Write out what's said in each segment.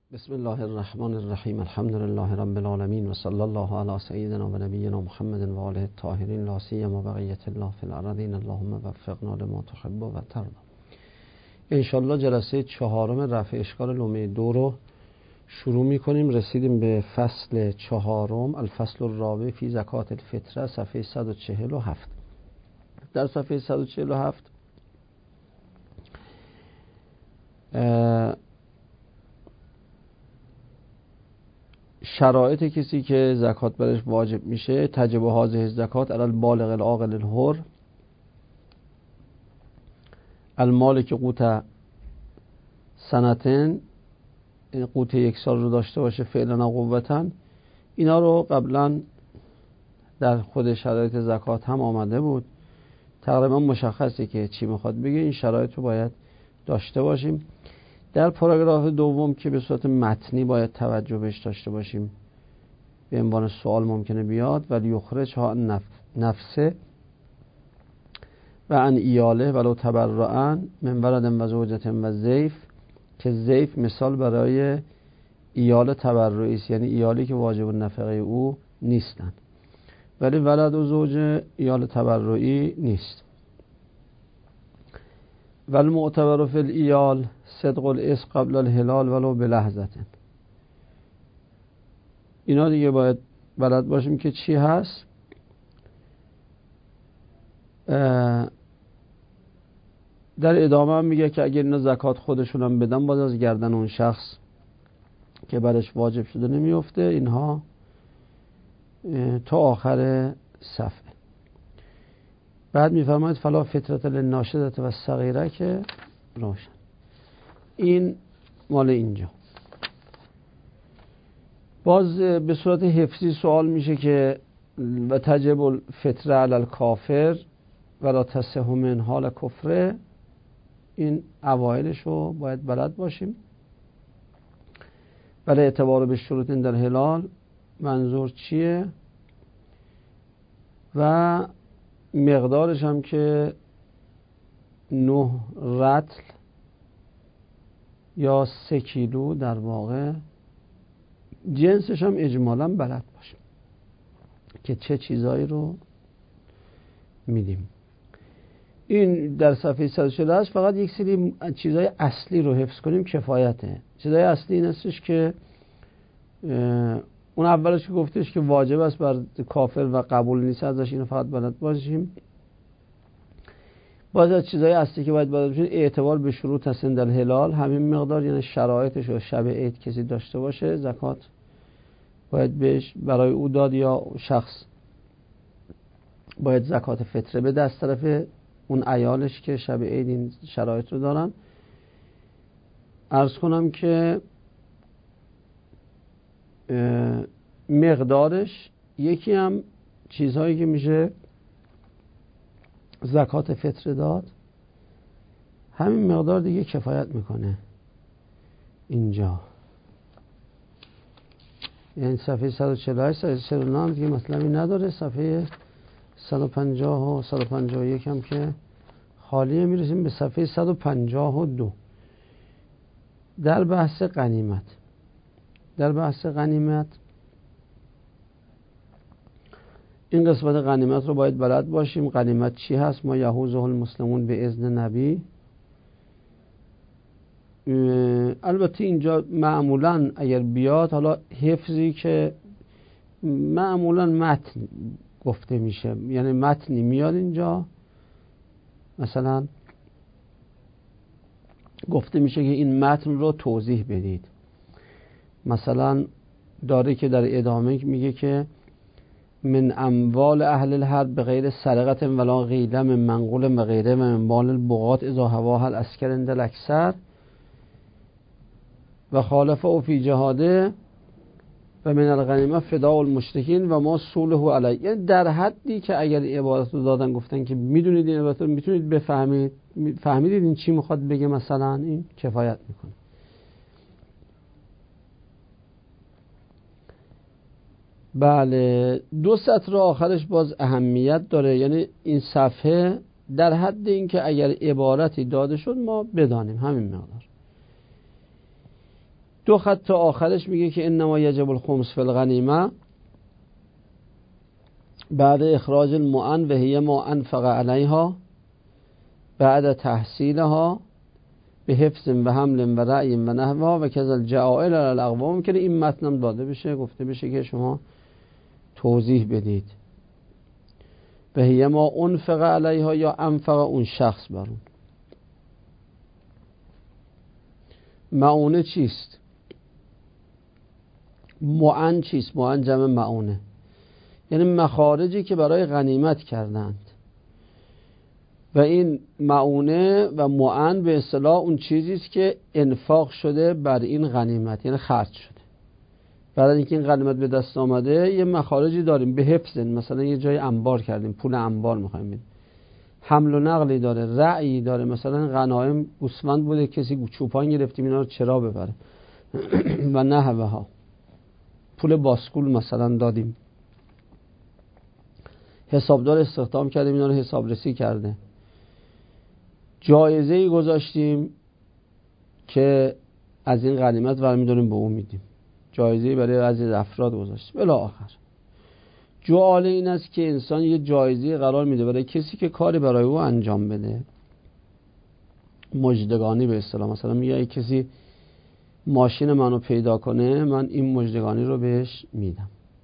بسم الله الرحمن الرحیم. الحمد لله رب العالمین و صلی الله علی سیدنا و نبینا محمد و آله الطاهرین لا سیما بقیة الله فی الارضین. اللهم وفقنا لما تحب و ترضی. ان شاء الله جلسه 4 رفع اشکال لومه 2 رو شروع می‌کنیم. رسیدیم به فصل 4، الفصل الرابع فی زکات الفطره، صفحه 147. در صفحه 147 شرایط کسی که زکات برش واجب میشه. تجب هذه زکات علی البالغ العاقل الحر المالک قوت سنتن، قوت 1 سال رو داشته باشه فعلا و قوتا. اینا رو قبلا در خود شرایط زکات هم آمده بود، تقریبا مشخصه که چی میخواد بگه. این شرایط رو باید داشته باشیم. در پاراگراف دوم که به صورت متنی باید توجه بهش داشته باشیم، به عنوان سوال ممکنه بیاد: ولی یخرج ها نفسه و ان ایاله ولو تبرعن من ولد و زوجت و زیف، که زیف مثال برای ایال تبرعی است، یعنی ایالی که واجب النفقه او نیستن، ولی ولد و زوج ایال تبرعی نیست. ولی معتبر فی الایال صدق الاسم قبل الهلال ولو بلحظه. اینا دیگه باید بلد باشیم که چی هست. در ادامه هم میگه که اگر اینا زکات خودشون هم بدن، باز از گردن اون شخص که برش واجب شده نمیفته. اینها تا آخر صفحه. بعد میفرماید فلا فطرت للناشزة و الصغیره، که روشن. این مال اینجا. باز به صورت حفظی سوال میشه که و تجب الفطره علی الکافر ولا تصح من حال کفره. این اوایلش رو باید بلد باشیم. ولی اعتبار به شروط در هلال منظور چیه و مقدارش هم که 9 رطل یا 3 کیلو در واقع. جنسش هم اجمالا بلد باشیم که چه چیزایی رو میدیم. این در صفحه 148. فقط یک سری چیزای اصلی رو حفظ کنیم کفایته. چیزای اصلی این هستش که اون اولش که گفتش که واجب است بر کافر و قبول نیست ازش، اینو فقط بلد باشیم. باز از چیزای اصلی که باید بلد باشیم اعتبار به شروط هستن در هلال، همین مقدار، یعنی شرایطش رو شب عید کسی داشته باشه زکات باید بهش برای او داد، یا شخص باید زکات فطره بده از طرف اون عیالش که شب عید این شرایط رو دارن. عرض کنم که مقدارش، یکی هم چیزهایی که میشه زکات فطره داد، همین مقدار دیگه کفایت میکنه اینجا. یعنی صفحه 148 149 دیگه مطلبی نداره. صفحه 150 و 151 هم که خالیه. میرسیم به صفحه 152 در بحث غنیمت. در بحث غنیمت این قسمت غنیمت رو باید بلد باشیم. غنیمت چی هست؟ ما یحوزه المسلمون به اذن نبی. البته اینجا معمولا اگر بیاد، حالا حفظی که معمولا متن گفته میشه، یعنی متنی میاد اینجا، مثلا گفته میشه که این متن رو توضیح بدید. مثلا داره که در ادامه میگه که من اموال اهل الحرب به غیر سرقت ولا غیله من منقول و غیره و من مال البغات اذا هواها الاسکر عند الاکثر و خالف او فی جهاده و من الغنیمه فداء المشرکین و ما صلح علیه. یعنی در حدی که اگر عبارت رو دادن گفتن که میدونید این عبارت رو میتونید بفهمید، فهمیدید این چی میخواد بگه، مثلا این کفایت میکنه. بله، 2 سطر آخرش باز اهمیت داره. یعنی این صفحه در حد این که اگر عبارتی داده شد ما بدانیم همین مقدار. 2 خط تا آخرش میگه که انما یجب الخمس فی الغنیمه بعد اخراج المؤن و هی ما انفق علیها بعد تحصیلها به حفظ و حمل و رعی و نحوها و کذا الجعائل علی الاقوام. ممکنه این متنم داده بشه، گفته بشه که شما توضیح بدید. و هی ما انفق علیها یا انفق اون شخص بر اون. معونه چیست؟ معن چیست؟ معن جمع معونه، یعنی مخارجی که برای غنیمت کردند. و این معونه و معن به اصطلاح اون چیزی است که انفاق شده بر این غنیمت، یعنی خرج شده. بعد اینکه این غنیمت به دست آمده یه مخارجی داریم به حفظ، مثلا یه جای انبار کردیم، پول انبار می‌خوایم بدیم. حمل و نقلی داره، رعی داره، مثلا غنایم گوسفند بوده کسی چوپان گرفتیم اینا رو چرا ببره و نحوه ها. پول باسکول مثلا دادیم، حسابدار استخدام کردیم اینا رو حسابرسی کرده. جایزه‌ای گذاشتیم که از این غنیمت برمی‌داریم به اون میدیم. جایزه‌ای برای عزیز افراد گذاشتیم الی آخر. جوال این است که انسان یه جایزه قرار میده برای کسی که کاری برای او انجام بده، مجدگانی به اصطلاح. مثلا میگه کسی ماشین منو پیدا کنه من این مجدگانی رو بهش میدم.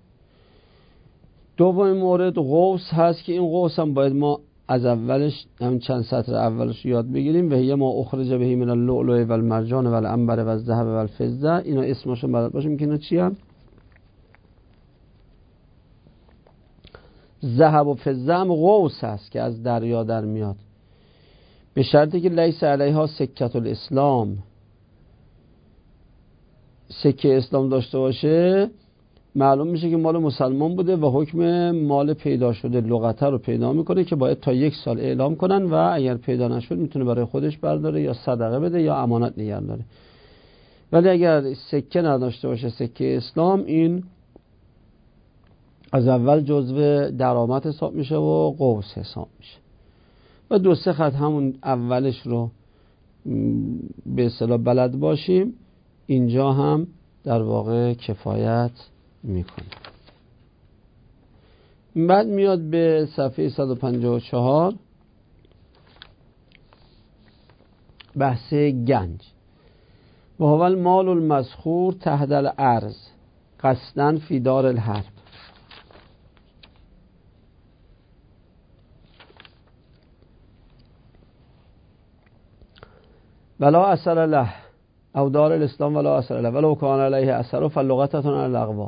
دومین مورد قوس هست که این قوس هم باید ما از اولش همین چند سطر اولش یاد بگیریم. و هی ما اخرج به من اللؤلؤ و المرجان و العنبر و الذهب و الفضه. اینا اسمشون بلد باشیم که اینا چی هم؟ ذهب و فضه هم قوس هست که از دریا در میاد، به شرطی که لیس علیها سکت الاسلام، سکه اسلام داشته باشه. معلوم میشه که مال مسلمان بوده و حکم مال پیدا شده لغته رو پیدا میکنه که باید تا 1 سال اعلام کنن و اگر پیدا نشد میتونه برای خودش برداره یا صدقه بده یا امانت نگه داره. ولی اگر سکه نداشته باشه، سکه اسلام، این از اول جزو درآمد حساب میشه و قوس حساب میشه. و 2-3 خط همون اولش رو به اصطلاح بلد باشیم، اینجا هم در واقع کفایت میکنه. بعد میاد به صفحه 154 بحث گنج. و هو المال المذخور تحت الارض قصدا فی دار الحرب. ولا اثر له او دار الاسلام ولا اثر له ولو کان علیه اثر فلغتتون علی الاقوام.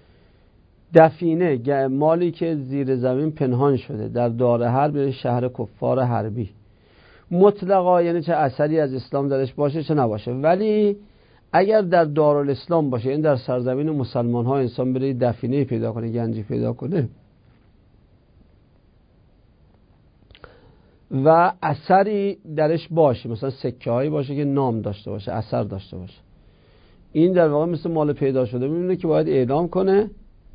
دفینه مالی که زیر زمین پنهان شده در دار حرب، شهر کفار حربی، مطلقا یعنی چه اثری از اسلام درش باشه چه نباشه. ولی اگر در دارالاسلام باشه، این در سرزمین مسلمان ها، انسان بره دفینه پیدا کنه، گنجی پیدا کنه و اثری درش باشه، مثلا سکه هایی باشه که نام داشته باشه، اثر داشته باشه، این در واقع مثل مال پیدا شده میمونه که باید اعلام کنه.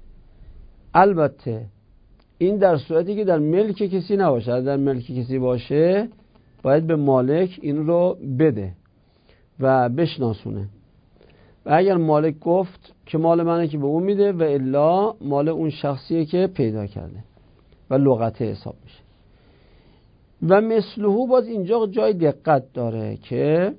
البته این در صورتی که در ملک کسی نباشه. در ملک کسی باشه باید به مالک این رو بده و بشناسونه. و اگر مالک گفت که مال منه که به اون میده و الا مال اون شخصیه که پیدا کرده و لغته حساب میشه. و مثلهو باز اینجا جای دقت داره که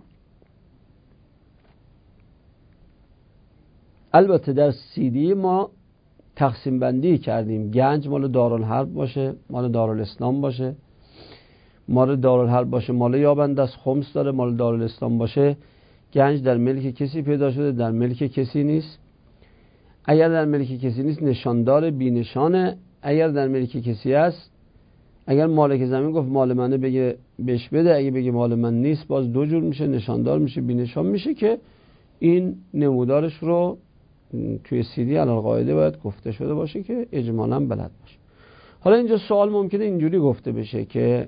البته در CD ما تقسیم بندی کردیم، گنج مال دارالحرب باشه، مال دارالاسلام باشه. مال دارالحرب باشه مال یابنده است، خمس داره. مال دارالاسلام باشه گنج در ملک کسی پیدا شده، در ملک کسی نیست. اگر در ملک کسی نیست نشاندار بی نشانه. اگر در ملک کسی است، اگر مالک زمین گفت مال منه بگه بهش بده، اگه بگه مال من نیست باز 2 جور میشه، نشاندار میشه، بی نشان میشه که این نمودارش رو توی CD علالقاعده باید گفته شده باشه که اجمالاً بلد باشه. حالا اینجا سوال ممکنه اینجوری گفته بشه که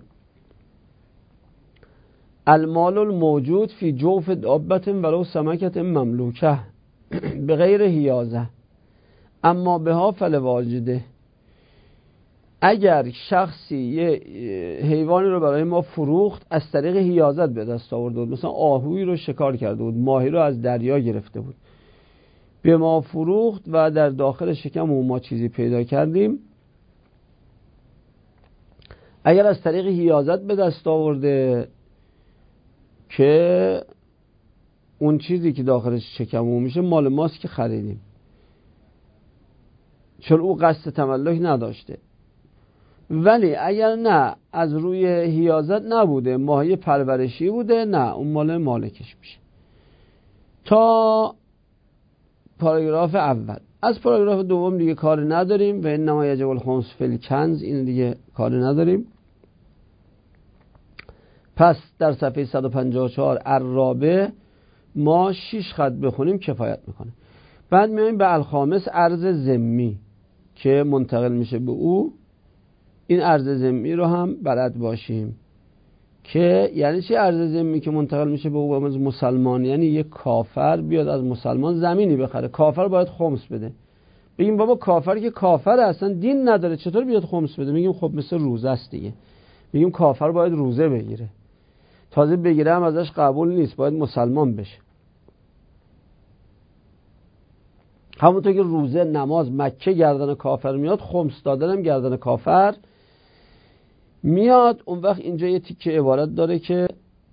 المال الموجود فی جوف دابة ولو سمکة مملوکه به غیر حیازه اما بها فلواجده. اگر شخصی یه حیوانی رو برای ما فروخت، از طریق حیازت به دست آورده بود، مثلا آهویی رو شکار کرده بود، ماهی رو از دریا گرفته بود، به ما فروخت و در داخل شکم ما چیزی پیدا کردیم، اگر از طریق حیازت به دست آورده که اون چیزی که داخل شکم میشه مال ماست که خریدیم، چون او قصد تملک نداشته. ولی اگر نه از روی حیازت نبوده، ماهی پرورشی بوده، نه، اون مال مالکش میشه. تا پاراگراف اول. از پاراگراف دوم دیگه کار نداریم و انما یجب الخمس فی الکنز، این دیگه کار نداریم. پس در صفحه 154 الرابع ما 6 خط بخونیم کفایت میکنه. بعد میایم به الخامس، ارز ذمی که منتقل میشه به او. این ارز ذمی رو هم بلد باشیم که یعنی چی ارز ذمی که منتقل میشه به او؟ از مسلمان، یعنی یک کافر بیاد از مسلمان زمینی بخره، کافر باید خمس بده. بگیم بابا کافر که کافر اصلا دین نداره، چطور بیاد خمس بده؟ میگیم خب مثل روزه است دیگه. میگیم کافر باید روزه بگیره، تازه بگیره هم ازش قبول نیست، باید مسلمان بشه. همونطور که روزه، نماز، مکه گردن کافر میاد، خمس دادن هم گردن کافر میاد. اون وقت اینجا یه تیکه عبارت داره که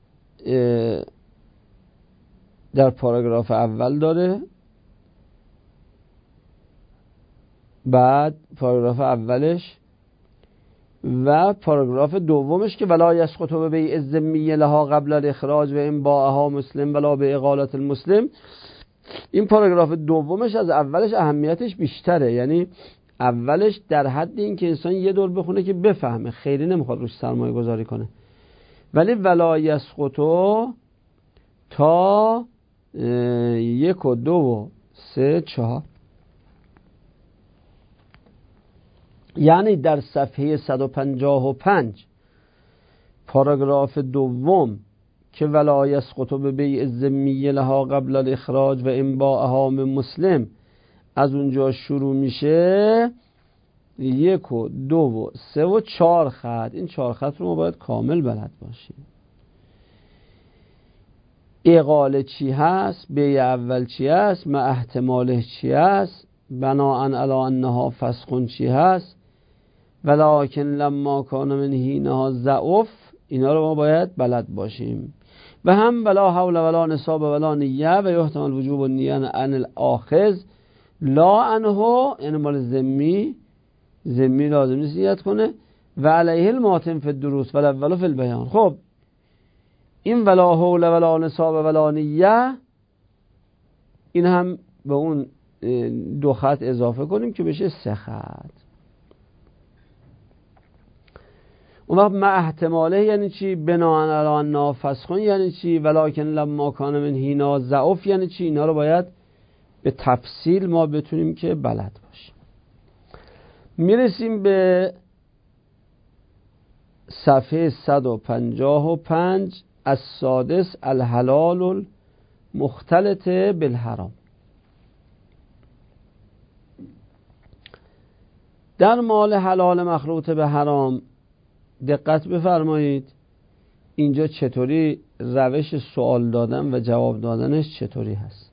در پاراگراف اول داره، بعد پاراگراف اولش و پاراگراف دومش که ولا یسقط به بیع الذمی لها قبل الاخراج و ان باعها مسلم ولا به اقالت المسلم. این پاراگراف دومش از اولش اهمیتش بیشتره، یعنی اولش در حد این که انسان یه دور بخونه که بفهمه، خیلی نمیخواد روش سرمایه گذاری کنه. ولی ولا یسقط تا 1 و 2 و 3 4، یعنی در صفحه 155 پاراگراف دوم که ولا یسقط به بیع الذمی لها قبل الاخراج و ان باعها من مسلم، از اونجا شروع میشه 1 و 2 و 3 و 4 خط. این 4 خط رو ما باید کامل بلد باشیم. اقاله چی هست، بیع اول چی هست، مع احتماله چی هست، بناءً علی انها فسخ چی هست، ولکن لما کان من حینها ضعف، اینا رو ما باید بلد باشیم. و هم ولا حول ولا نصاب ولا نیه و یحتمل وجوب النیه عن الاخذ لا عنه، یعنی مال ذمی لازم نیست نیت کنه. و علیه الماتم فی الدروس و الاول فی البیان. خب این ولا حول ولا نصاب ولا نیه، این هم به اون 2 خط اضافه کنیم که بشه 3 خط. اون وقت مع احتماله یعنی چی، بناءً علی انها فسخ یعنی چی، ولکن لما کان من حینا ضعف یعنی چی، اینا رو باید به تفصیل ما بتونیم که بلد باشیم. میرسیم به صفحه 155 السادس الحلال المختلط بالحرام. در مال حلال مخلوط به حرام دقت بفرمایید. اینجا چطوری روش سوال دادن و جواب دادنش چطوری هست،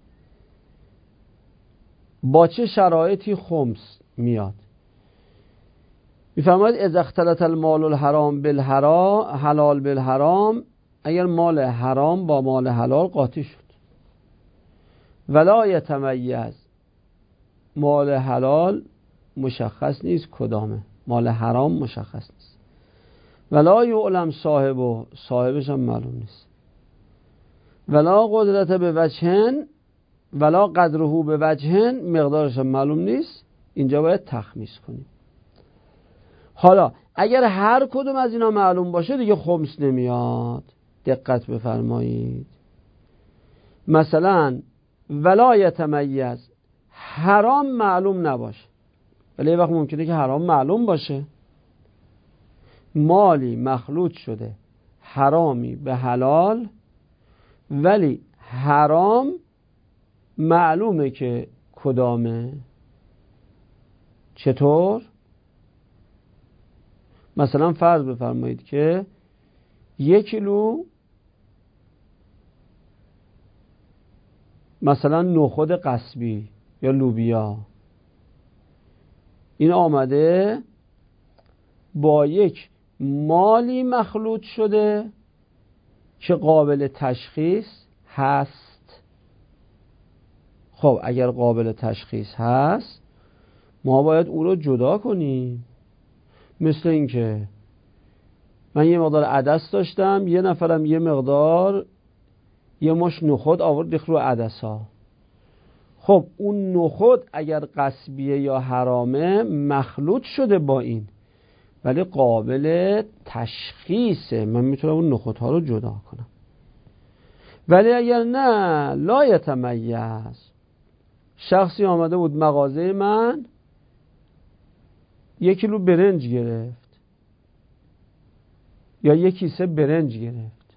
با چه شرایطی خمس میاد. میفرماید اذا اختلط المال الحرام بالحرام حلال بالحرام، اگر مال حرام با مال حلال قاطی شد، ولا یتمیز، مال حلال مشخص نیست کدامه، مال حرام مشخص نیست، ولا یعلم صاحبش هم معلوم نیست، ولا قدرت به وجهن ولا قدره به وجهن، مقدارش هم معلوم نیست. اینجا باید تخمیس کنیم. حالا اگر هر کدوم از اینا معلوم باشه دیگه خمس نمیاد. دقت بفرمایید. مثلا ولا یتمیز، حرام معلوم نباشه، ولی یه وقت ممکنه که حرام معلوم باشه. مالی مخلوط شده حرامی به حلال، ولی حرام معلومه که کدامه. چطور؟ مثلا فرض بفرمایید که 1 کیلو مثلا نخود قصبی یا لوبیا، این آمده با یک مالی مخلوط شده که قابل تشخیص هست. خب اگر قابل تشخیص هست ما باید او رو جدا کنیم. مثل این که من یه مقدار عدس داشتم، یه نفرم یه مقدار یه مش نخود آورد ریخت رو عدس‌ها. خب اون نخود اگر قصبیه یا حرامه مخلوط شده با این، ولی قابل تشخیصه، من میتونم اون نخودها رو جدا کنم. ولی اگر نه لا یتمیز، شخصی آمده بود مغازه من 1 کیلو برنج گرفت یا 1 کیسه برنج گرفت.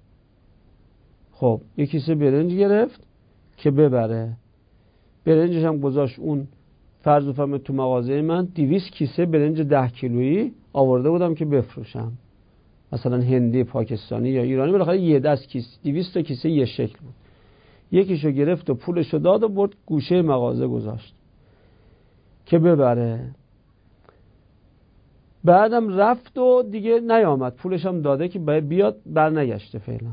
خب 1 کیسه برنج گرفت که ببره، برنجش هم گذاشت اون فرض بفرمایید تو مغازه من 200 کیسه برنج 10 کیلویی آورده بودم که بفروشم، مثلا هندی، پاکستانی یا ایرانی، بالاخره یه دست کیسه 200 تا کیسه یه شکل بود. یکیشو گرفت و پولشو داد و برد گوشه مغازه گذاشت که ببره. بعدم رفت و دیگه نیامد، پولش هم داده که باید بیاد، برنگشته فعلا.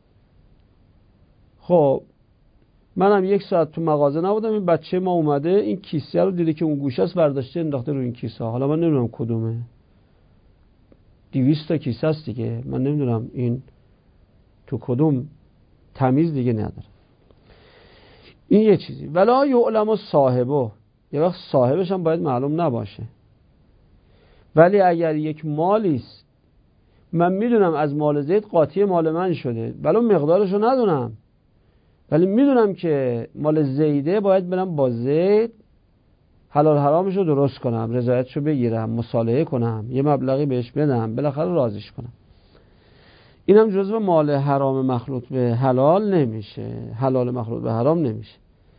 خب منم 1 ساعت تو مغازه نبودم، این بچه ما اومده این کیسه رو دیده که اون گوشه است، برداشته انداخته رو این کیسه. حالا من نمیدونم کدومه، 200 تا کیسه است دیگه، من نمیدونم این تو کدوم تمیز دیگه نداره. این یه چیزی. ولا یعلم صاحبه، یه وقت صاحبش هم باید معلوم نباشه. ولی اگر یک مالی است من میدونم از مال زید قاطی مال من شده، ولی مقدارشو ندونم، ولی میدونم که مال زیده، باید برم با زید حلال حرامشو درست کنم، رضایتشو بگیرم، مصالحه کنم، یه مبلغی بهش بدم، بالاخره راضیش کنم. اینم جزو مال حرام مخلوط به حلال نمیشه، حلال مخلوط به حرام نمیشه.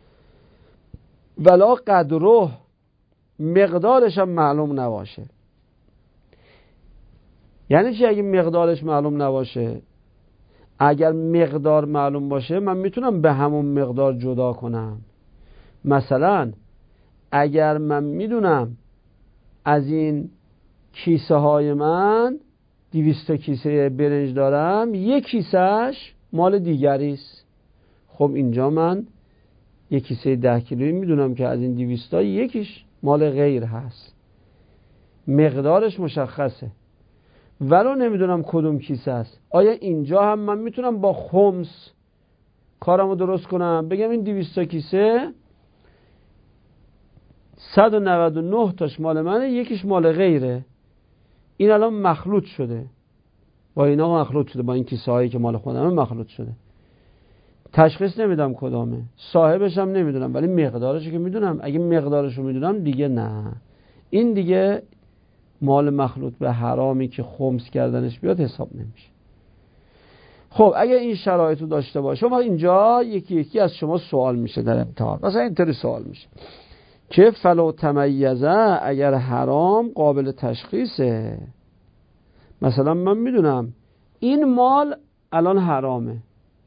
ولا قدره، مقدارش هم معلوم نباشه. یعنی چی اگه مقدارش معلوم نباشه؟ اگر مقدار معلوم باشه من میتونم به همون مقدار جدا کنم. مثلا اگر من میدونم از این کیسه های من 200 کیسه برنج دارم، 1 کیسهش مال دیگری است، خب اینجا من 1 کیسه 10 کیلویی میدونم که از این 200 تا یکیش مال غیر هست، مقدارش مشخصه، ولو نمیدونم کدوم کیسه است. آیا اینجا هم من میتونم با خمس کارمو درست کنم، بگم این 200 کیسه 199 تاش مال منه، یکیش مال غیره، این الان مخلوط شده با اینا، مخلوط شده با این کیسه هایی که مال خودمه مخلوط شده، تشخیص نمیدم کدامه، صاحبش هم نمیدونم، ولی مقدارش که میدونم. اگه مقدارش رو میدونم دیگه نه، این دیگه مال مخلوط به حرامی که خمس کردنش بیاد حساب نمیشه. خب اگه این شرایط رو داشته باشه، ما اینجا یکی یکی از شما سوال میشه در امتحان. مثلا اینطوری سوال میشه که فلو تمیزه، اگر حرام قابل تشخیصه، مثلا من میدونم این مال الان حرامه،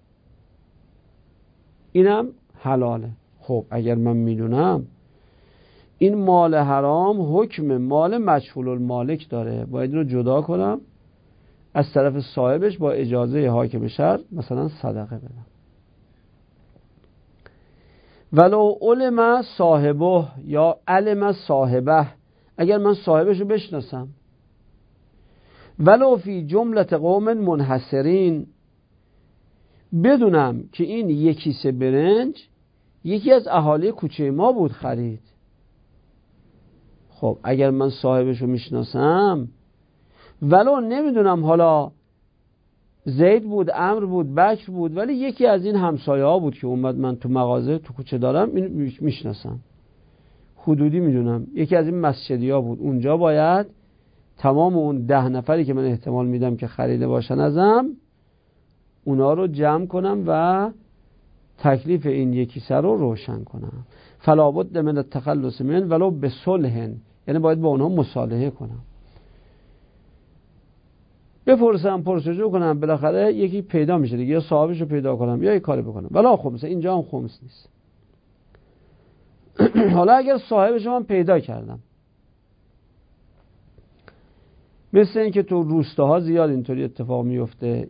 اینم حلاله. خب اگر من میدونم این مال حرام حکم مال مجهول المالک داره، باید اینو جدا کنم، از طرف صاحبش با اجازه حاکم شرع مثلا صدقه بدم. ولو علم صاحبه یا علم صاحبه، اگر من صاحبش رو بشناسم، ولو فی جملت قوم منحصرین، بدونم که این 1 کیسه برنج یکی از اهالی کوچه ما بود خرید. خب اگر من صاحبش رو میشناسم، ولو نمیدونم حالا زید بود، عمرو بود، بکر بود، ولی یکی از این همسایه ها بود که اومد من تو مغازه تو کوچه دارم، اینو میشناسم، حدودی میدونم، یکی از این مسجدی ها بود، اونجا باید تمام اون 10 نفری که من احتمال میدم که خریده باشن ازم، اونا رو جمع کنم و تکلیف این یکی سر رو روشن کنم. فلا بد من التخلص من ولو بصلح، یعنی باید با اونها مصالحه کنم. بپرسم پرسجو کنم، بالاخره یکی پیدا میشه دیگه، یا صاحبش رو پیدا کنم یا یک کاری بکنم. ولا خمسه، اینجا هم خمس نیست. حالا اگر صاحبش رو من پیدا کردم، مثل این که تو روستاها زیاد اینطوری اتفاق میفته،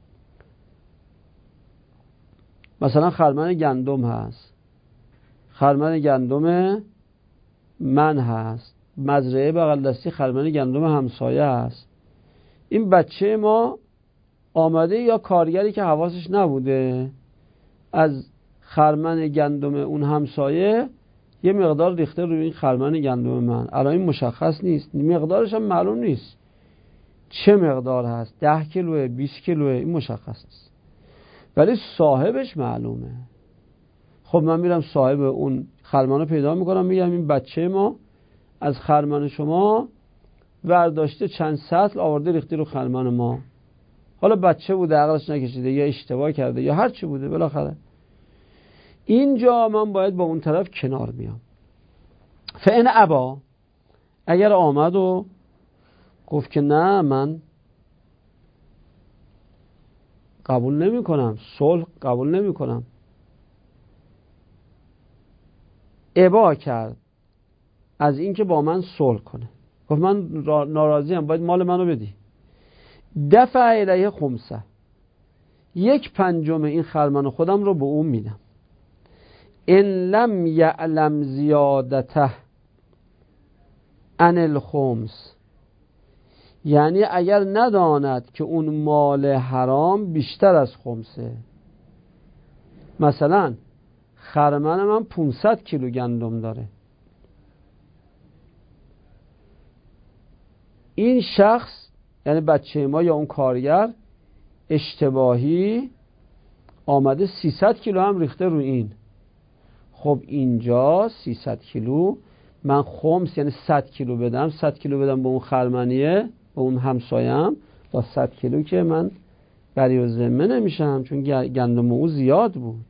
مثلا خرمن گندم هست، خرمن گندم من هست، مزرعه بغل دستی خرمن گندم همسایه هست. این بچه ما آمده، یا کارگری که حواسش نبوده از خرمن گندم اون همسایه یه مقدار ریخته روی این خرمن گندم من. الان این مشخص نیست، مقدارش هم معلوم نیست چه مقدار هست، 10 کیلوه 20 کیلوه، این مشخص نیست، ولی صاحبش معلومه. خب من میرم صاحب اون خرمن رو پیدا میکنم، میگم این بچه ما از خرمن شما برداشته چند سطل آورده ریخته رو خرمن ما. حالا بچه بوده، عقلش نکشیده، یا اشتباه کرده، یا هر چی بوده، بالاخره اینجا من باید با اون طرف کنار بیام. فإن ابا، اگر آمد و گفت که نه من قبول نمی کنم، صلح قبول نمی کنم، ابا کرد از این که با من صلح کنه، گفت من ناراضیم، باید مال منو بدی، دفع الیه خمسه، 1/5 این خرمن خودم رو به اون میدم. ان لم یعلم زیادته عن الخمس، یعنی اگر نداند که اون مال حرام بیشتر از خمسه. مثلا خرمن من 500 کیلو گندم داره، این شخص یعنی بچه ما یا اون کارگر اشتباهی آمده 300 کیلو هم ریخته رو این. خب اینجا 300 کیلو من خمس یعنی 100 کیلو بدم، 100 کیلو بدم به اون خرمنیه، به اون همسایم، با 100 کیلو که من بری و ذمه نمیشم، چون گندم او زیاد بود.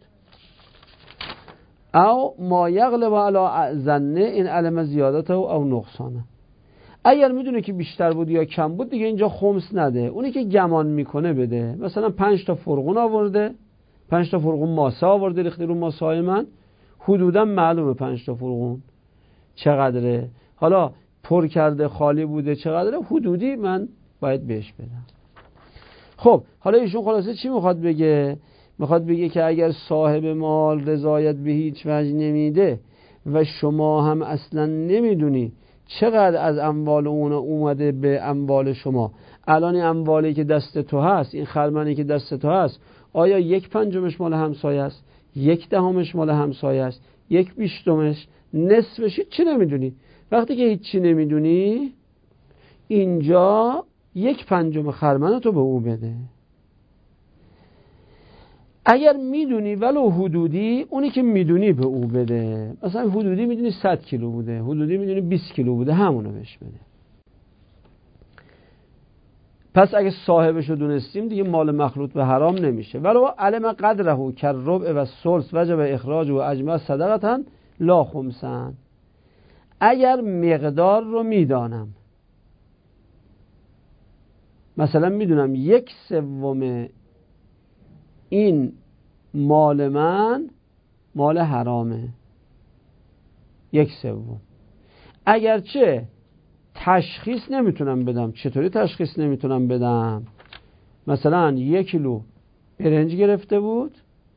او ما یغلب علی ظنه این علم زیادته او نقصانه، اگر میدونه که بیشتر بود یا کم بود دیگه اینجا خمس نده، اونی که گمان میکنه بده. مثلا 5 تا فرغون آورده، 5 تا فرغون ماسه آورده ریخته رو ماسه‌های من، حدودا معلومه 5 تا فرغون چقدره، حالا پر کرده خالی بوده چقدره، حدودی من باید بهش بدم. خب حالا ایشون خلاصه چی میخواد بگه؟ میخواد بگه که اگر صاحب مال رضایت به هیچ وجه نمیده و شما هم اصلا نمیدونی چقدر از اموال اون اومده به اموال شما، الان این اموالی که دست تو هست، این خرمنی که دست تو هست، آیا 1/5 مال همسایه است، 1/10 مال همسایه است، 1/20، نصفش؟ چی نمیدونی. وقتی که هیچی نمیدونی، اینجا 1/5 خرمن تو به او بده. اگر میدونی ولو حدودی، اونی که میدونی به او بده. مثلا حدودی میدونی 100 کیلو بوده، حدودی میدونی 20 کیلو بوده، همونو بهش بده. پس اگه صاحبشو دونستیم دیگه مال مخلوط به حرام نمیشه. ولو علم قدره کرربع و الثلث وجب اخراج و اجمع صدقه لا خمسن، اگر مقدار رو میدانم، مثلا میدونم 1/3 این مال من مال حرامه، 1/3، اگرچه تشخیص نمیتونم بدم. چطوری تشخیص نمیتونم بدم؟ مثلا 1 کیلو برنج گرفته بود،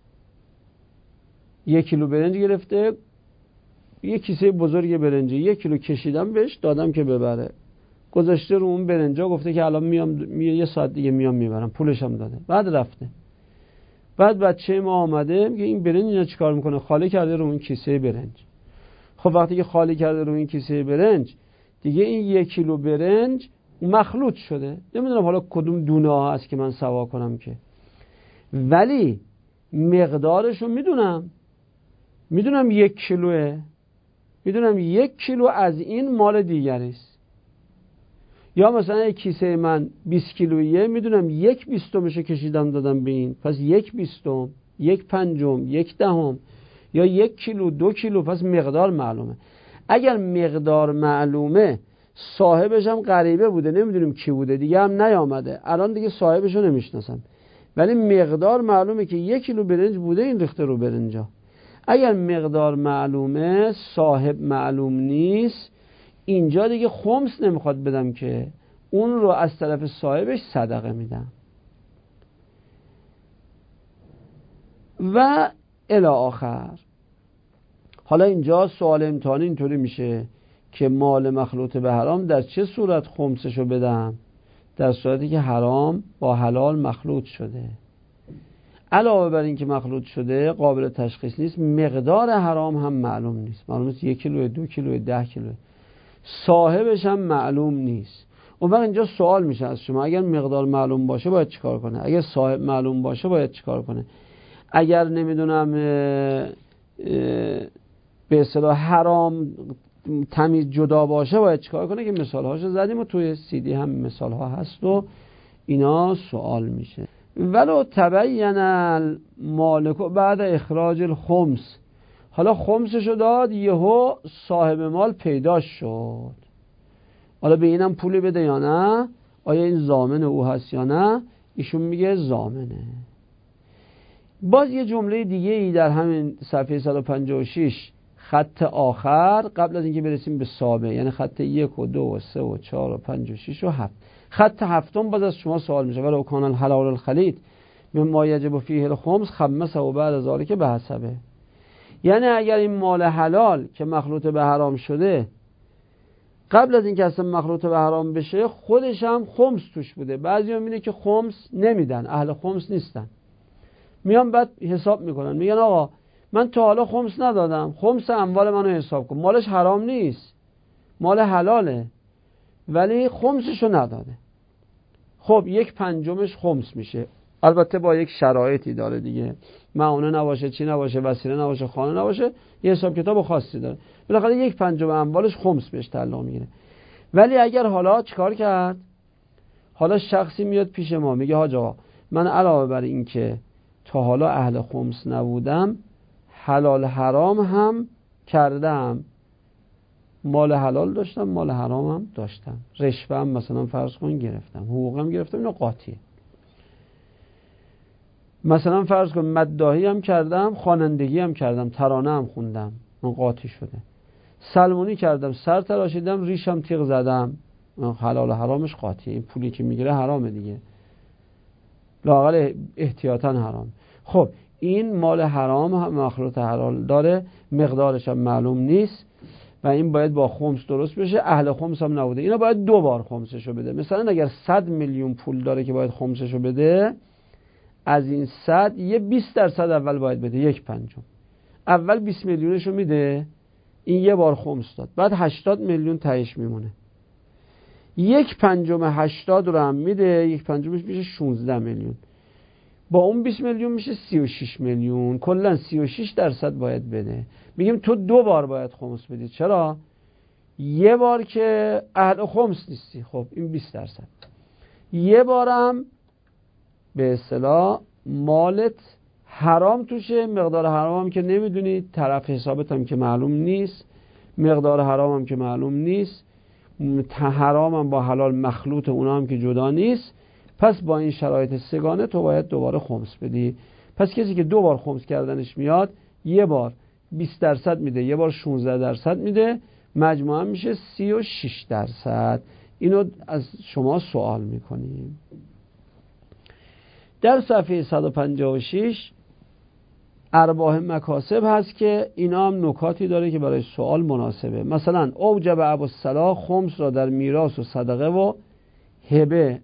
1 کیلو برنج گرفته، 1 کیسه بزرگ برنجی 1 کیلو کشیدم بهش دادم که ببره، گذاشته رو اون برنجا، گفته که الان میام 1 ساعت دیگه میام میبرم، پولش هم داده، بعد رفته. بعد بچه ما آمده میگه این برنج اینا چیکار میکنه؟ خالی کرده رو اون کیسه برنج. خب وقتی که خالی کرده رو این کیسه برنج، دیگه این 1 کیلو برنج مخلوط شده، نمیدونم حالا کدوم دونه ها هست که من سوا کنم که، ولی مقدارشو میدونم 1 کیلوه، میدونم 1 کیلو از این مال دیگریست. یا مثلا یک کیسه من 20 کیلویه، میدونم 1/20 کشیدم دادم به این، پس 1/20، 1/5، 1/10، یا 1 کیلو 2 کیلو، پس مقدار معلومه. اگر مقدار معلومه صاحبش هم غریبه بوده، نمیدونیم کی بوده، دیگه هم نیامده، الان دیگه صاحبش رو نمیشناسم، ولی مقدار معلومه که 1 کیلو برنج بوده این ریخته رو برنجا. اگر مقدار معلومه، صاحب معلوم نیست، اینجا دیگه خمس نمیخواد بدم که اون رو از طرف صاحبش صدقه میدم. و الی آخر. حالا اینجا سوال امتحانی اینطوری میشه که مال مخلوط به حرام در چه صورت خمسشو بدم؟ در صورتی که حرام با حلال مخلوط شده. علاوه بر این که مخلوط شده قابل تشخیص نیست، مقدار حرام هم معلوم نیست، معلوم نیست 1 کیلو، 2 کیلو، 10 کیلو، صاحبش هم معلوم نیست. اون وقت اینجا سوال میشه از شما، اگر مقدار معلوم باشه باید چیکار کنه؟ اگر صاحب معلوم باشه باید چیکار کنه؟ اگر نمیدونم به اصطلاح حرام تمیز جدا باشه باید چیکار کنه؟ که مثال هاشو زدیم و توی CD هم مثال ها هست و اینا سوال میشه. ولو تبین المالک بعد اخراج الخمس، حالا خمسشو داد، یهو صاحب مال پیدا شد، حالا به اینم پولی بده یا نه؟ آیا این ضامن او هست یا نه؟ ایشون میگه ضامنه. باز یه جمله دیگه ای در همین صفحه 156 خط آخر قبل از اینکه برسیم به سابع، یعنی خط 1 و 2 و 3 و 4 و 5 و 6 و 7، خط هفتم باز از شما سوال میشه ولو کان الحلال الخلیط مما یجب فیه الخمس خمسه و بعد از ذلك به حسبه. یعنی اگر این مال حلال که مخلوط به حرام شده قبل از اینکه اصلا مخلوط به حرام بشه خودش هم خمس توش بوده، بعضی هم اینه که خمس نمیدن، اهل خمس نیستن، میان بعد حساب میکنن، میگن آقا من تا حالا خمس ندادم، خمس اموال منو حساب کن، مالش حرام نیست، مال حلاله ولی خمسشو نداده. خب 1/5 خمس میشه، البته با یک شرایطی داره دیگه، معونه نباشه، چی نباشه، وسیله نباشه، خانه نباشه، یه حساب کتاب خاصی داره، بالاخره 1/5 اموالش خمس بهش تعلق میگیره. ولی اگر حالا چیکار کرد؟ حالا شخصی میاد پیش ما میگه حاج آقا من علاوه بر این که تا حالا اهل خمس نبودم، حلال حرام هم کردم، مال حلال داشتم، مال حرام هم داشتم، رشوه هم مثلا فرض کن گرفتم، حقوقم گرفتم، اینو قاطیه. مثلا فرض کن مداحی هم کردم، خوانندگی هم کردم، ترانه هم خوندم، من قاطی شده. سلمونی کردم، سر تراشیدم، ریشم تیغ زدم، حلال و حرامش قاطیه. این پولی که میگیره حرامه دیگه، لااقل احتیاطاً حرام. خب این مال حرام هم مخلوط حلال داره، مقدارش هم معلوم نیست و این باید با خمس درست بشه، اهل خمس هم نبوده، اینا باید 2 بار خمسشو بده. مثلا اگر 100 میلیون پول داره که باید خمسشو بده، از این 100 یه 20% اول باید بده، 1/5. اول 20 میلیونشو میده، این یه بار خمس داد، بعد 80 میلیون تهش میمونه، 1/5 80 رو هم میده، 1/5 میشه 16 میلیون، با اون 20 میلیون میشه 36 میلیون، کلا 36% باید بده. میگیم تو 2 بار باید خمس بدی. چرا؟ یه بار که اهل خمس نیستی، خب این 20%، یه بارم به اصطلاح مالت حرام توشه، مقدار حرام هم که نمیدونی، طرف حسابت هم که معلوم نیست، مقدار حرام هم که معلوم نیست، حرام هم با حلال مخلوط اونا هم که جدا نیست، پس با این شرایط سگانه تو باید دوباره خمس بدی. پس کسی که 2 بار خمس کردنش میاد، یه بار 20% میده، یه بار 16% میده، مجموعا میشه 36%. اینو از شما سوال میکنیم. در صفحه 156 ارباح مکاسب هست که اینا هم نکاتی داره که برای سوال مناسبه. مثلا اوجب ابوالصلاح خمس را در میراث و صدقه و هبه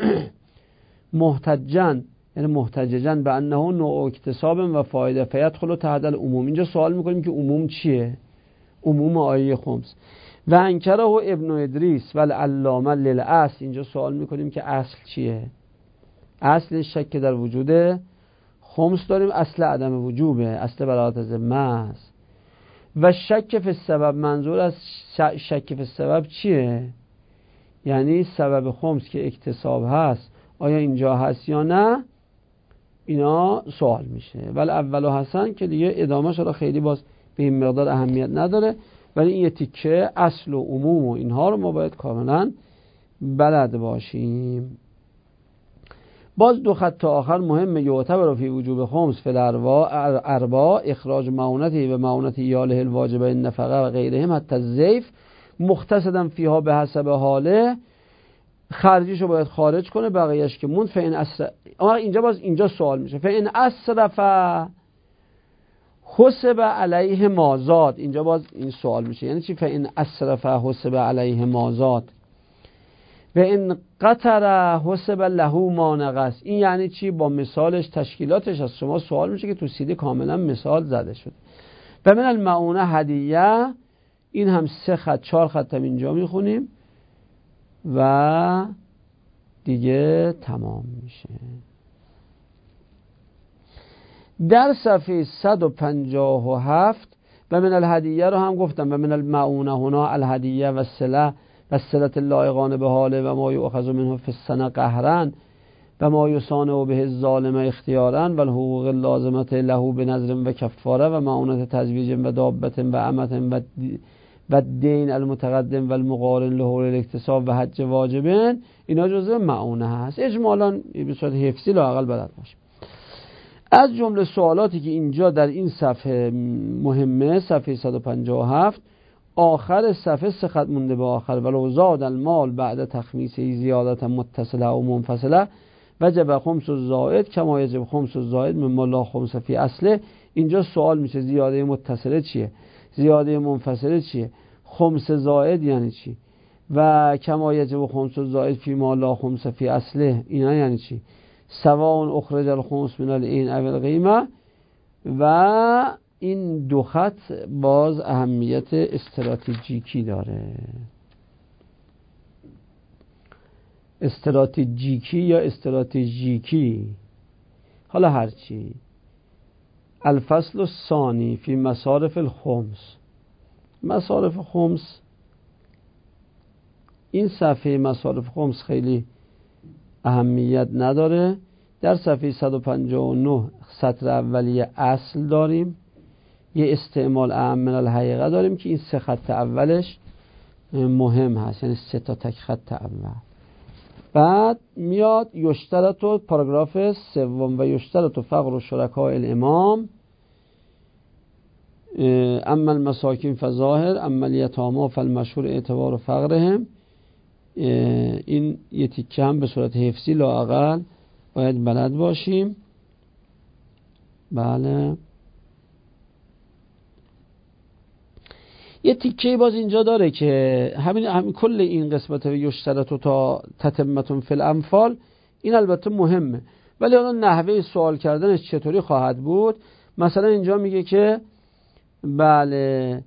محتجن، یعنی محتججن به انه نوع اکتساب و فایده فیدخل تحت العموم. اینجا سوال میکنیم که عموم چیه؟ عموم آیه خمس. و انکره ابن ادریس و العلامه للاصل، اینجا سوال میکنیم که اصل چیه؟ اصل شک در وجود خمس داریم، اصل عدم وجوبه، اصل براءت ذمه است. و شک فی السبب، منظور از شک فی السبب چیه؟ یعنی سبب خمس که اکتساب هست آیا اینجا هست یا نه؟ اینا سوال میشه. ولی اولو حسن که دیگه ادامه شده خیلی باز به این مقدار اهمیت نداره. ولی این یه تیکه اصل و عموم و اینها رو ما باید کاملا بلد باشیم. باز دو خط آخر مهمه. یعتبر فی وجوب خمس فی الارباع اخراج معونتی و معونت ایاله الواجبه النفقه و غیرهم حتی الضیف مختصدن فیها به حسب حاله، خرجیشو باید خارج کنه، بقیهش که مون. فین اسرف، اما اینجا سوال میشه فین اسرف حسب علیه مازاد. اینجا باز این سوال میشه یعنی چی فین اسرف حسب علیه مازاد و این قطر حسب له ما نقص. این یعنی چی؟ با مثالش تشکیلاتش از شما سوال میشه که تو سیدی کاملا مثال زده شده. و من المعونه هدیه، این هم 3 خط 4 خط هم اینجا میخونیم و دیگه تمام میشه. در صفحه 157 و من الهدیه رو هم گفتم. و من المعونه هنا الهدیه و الصله و الصلة اللایقان به حاله و ما یؤخذ منه فی السنه قهرا و ما یصانع به الظالم اختیارا و الحقوق اللازمه له بنظر و کفاره و معونت تزویج و دابت و امت و دین المتقدم و المقارن له الاکتساب و حج واجبین. اینا جزء معونه هست. اجمالاً به صورت حفظی لااقل بلد باشیم. از جمله سوالاتی که اینجا در این صفحه مهمه، صفحه 157 آخر صفحه 3 خط مونده به آخر. ولو زاد المال بعد تخمیسه زیادت متصله و منفصله وجب خمس الزائد کما یجب خمس الزائد مما لا خمس فی اصله. اینجا سوال میشه زیاده متصله چیه؟ زیاده منفصله چیه؟ خمس زائد یعنی چی؟ و کما یجب خمس الزائد فی ما لا خمس فی اصله اینا یعنی چی؟ سواء اخرج الخمس من العین او القیمه. و این 2 خط باز اهمیت استراتژیکی داره. استراتژیکی یا استراتژیکی، حالا هرچی. الفصل الثانی فی مصارف الخمس. مصارف خمس، این صفحه مصارف خمس خیلی اهمیت نداره. در صفحه 159 سطر اولیه اصل داریم، یه استعمال اعم من الحقیقه داریم که این 3 خط اولش مهم هست، یعنی 3 تا تک خط اول. بعد میاد یشترط و پاراگراف 3 و یشترط و فقر و شرکای الامام اما المساکین فظاهر اما الیتاما فالمشهور اعتبار و فقرهم. این یه تیکه هم به صورت حفظی لااقل باید بلد باشیم. بله. یه تیکه باز اینجا داره که همین کل این قسمت یشترط و تا تتمتون فی الانفال، این البته مهمه، ولی اون نحوه سوال کردنش چطوری خواهد بود. مثلا اینجا میگه که بله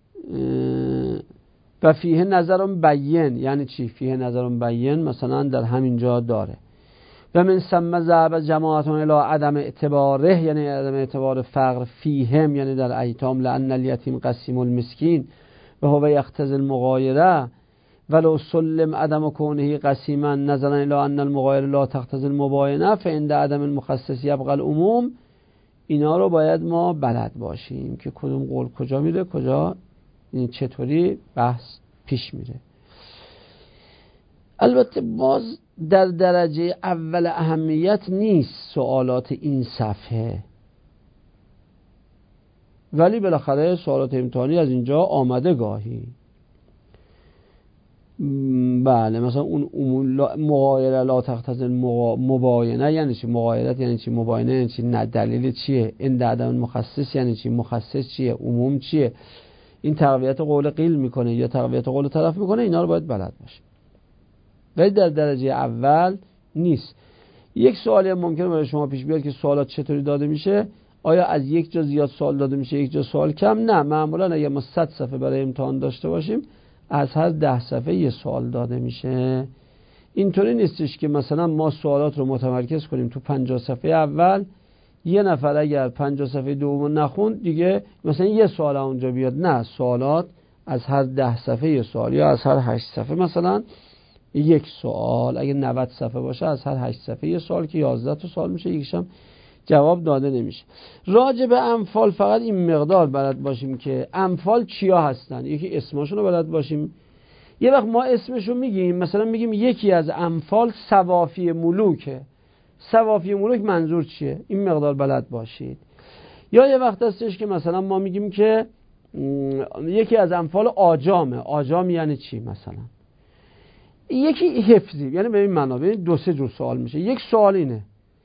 و فیه نظرم بیین. یعنی چی فیه نظرم بیین؟ مثلا در همین جا داره و من ثم ذهب جماعتون الی عدم اعتباره، یعنی عدم اعتبار فقر فیهم، یعنی در ایتام، لان الیتیم قسیم المسکین و هو یقتضی المغایره ولو سلم عدم کونه قسیما نظرا الی ان المغایره لا تقتضی المباینه فعند عدم المخصص یبقى العموم. اینا رو باید ما بلد باشیم که کدوم قول کجا میره، کجا این چطوری بحث پیش میره. البته باز در درجه اول اهمیت نیست سوالات این صفحه، ولی بالاخره سوالات امتحانی از اینجا آمده گاهی. بله مثلا اون مغایره لا تقتضی مباینه یعنی چی؟ مغایرت یعنی چی؟ مباینه یعنی چی؟ نه دلیل چیه؟ این عدم مخصص یعنی چی؟ مخصص چیه؟ عموم چیه؟ این تقویت قول قیل میکنه یا تقویت قول طرف میکنه؟ اینا رو باید بلد باشه، ولی در درجه اول نیست. یک سوالی هم ممکنه برای شما پیش بیاد که سوالات چطوری داده میشه؟ آیا از یک جا زیاد سوال داده میشه، یک جا سوال کم؟ نه، معمولا اگه ما 100 صفحه برای امتحان داشته باشیم از هر 10 صفحه یه سوال داده میشه. اینطوری نیستش که مثلا ما سوالات رو متمرکز کنیم تو 50 صفحه اول، یه نفر اگر 50 صفحه دوم نخوند دیگه مثلا یه سوال اونجا بیاد. نه، سوالات از هر 10 صفحه یه سوال، یا از هر 8 صفحه مثلا یک سوال. اگه 90 صفحه باشه از هر 8 صفحه یه سوال که 11 تا سوال میشه، یکیش هم جواب داده نمیشه. راجع به امثال فقط این مقدار بلد باشیم که امثال چیا هستن، یکی اسمشون رو بلد باشیم. یه وقت ما اسمشو میگیم، مثلا میگیم یکی از امثال سوافی ملوکه. سوافی ملوک منظور چیه؟ این مقدار بلد باشید. یا یه وقت هستش که مثلا ما میگیم که یکی از امثال آجامه. آجام یعنی چی مثلا؟ یکی حفظی، یعنی به این معنا. ببین دو سه جور سوال میشه. یک سوال اینه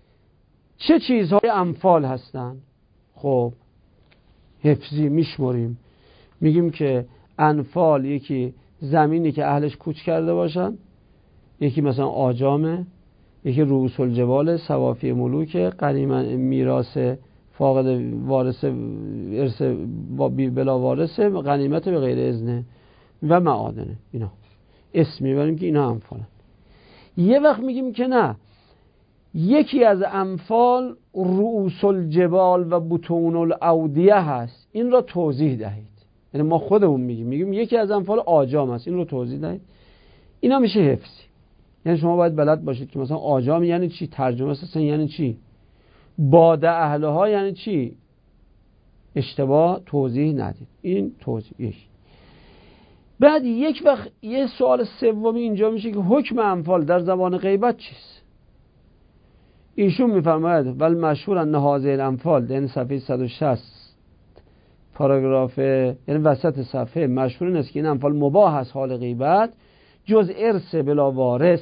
چه چیزهای امثال هستن؟ خب حفظی میشمریم، میگیم که انفال یکی زمینی که اهلش کوچ کرده باشن، یکی مثلا آجامه، یکی رؤوس الجبال سوافی ملوک، غنیمت میراث فاقد وارث ارث بلا وارث، غنیمت به غیر اذن و معادنه. اینا اسم میبریم که اینا امثالن. یه وقت میگیم که نه، یکی از امثال رؤوس الجبال و بطون الاودیه هست، این را توضیح دهید. یعنی ما خودمون میگیم یکی از امثال آجام هست، این رو توضیح دهید. اینا میشه حفظی. یعنی شما باید بلد باشید که مثلا آجام یعنی چی، ترجمه اصلا یعنی چی، باده اهلها یعنی چی، اشتباه توضیح ندید. این توضیح. بعد یک وقت یه سوال سومی اینجا میشه که حکم امثال در زبان غیبت چیست؟ ایشون میفرماید ول مشهور ان هذه الامثال، یعنی صفحه 160 پاراگراف، یعنی وسط صفحه، مشهور این است که این امثال مباح است حال غیبت جز ارث بلا وارث.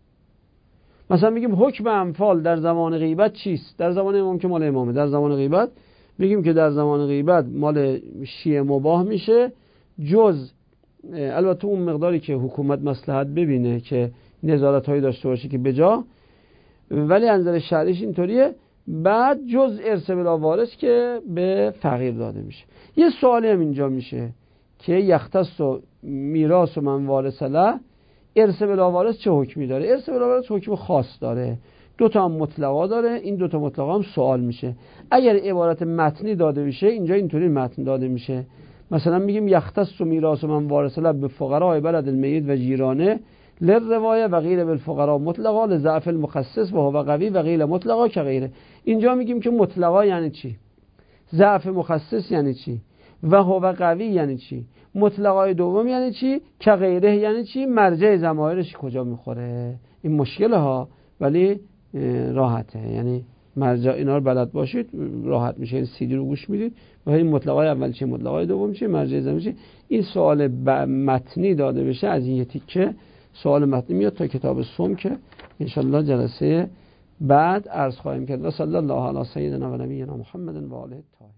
مثلا میگیم حکم امثال در زمان غیبت چیست؟ در زمان امام که مال امامه، در زمان غیبت میگیم که در زمان غیبت مال شیعه مباح میشه، جز البته اون مقداری که حکومت مصلحت ببینه که نظارت هایی داشته باشه که بجا، ولی از نظر شرعیش اینطوریه. بعد جز ارث بلا وارث که به فقیر داده میشه. یه سوالی هم اینجا میشه که یختص و میراث و من وارث له، ارث بلا وارث چه حکمی داره؟ ارث بلا وارث حکم خاص داره، دوتا هم مطلقا داره. این دوتا مطلقا هم سوال میشه. اگر عبارت متنی داده میشه، اینجا اینطوری متن داده میشه، مثلا میگیم یختص و میراث و من وارث له به فقراء بلد المیت و جیرانه للروایه و غیر بالفقراء مطلقا لضعف المخصص و هو قوی و غیر مطلقا که غیره. اینجا میگیم که مطلقا یعنی چی، ضعف مخصص یعنی چی، و هو قوی یعنی چی، مطلقای دوم یعنی چی، که غیره یعنی چی، مرجع ضمایرش کجا میخوره. این مشکل ها، ولی راحته. یعنی مرجع اینا رو بلد باشید راحت میشه. این CD رو گوش میدید و این مطلقای اول چی، مطلقای دوم چی، مرجع ضمیر چی. این سوال متنی داده بشه از این یه تیکه سوال متنی میاد تا کتاب سم که انشالله جلسه بعد عرض خواهیم کرد. و صلی الله علی سیدنا و نبینا محمد و آله الطاهرین.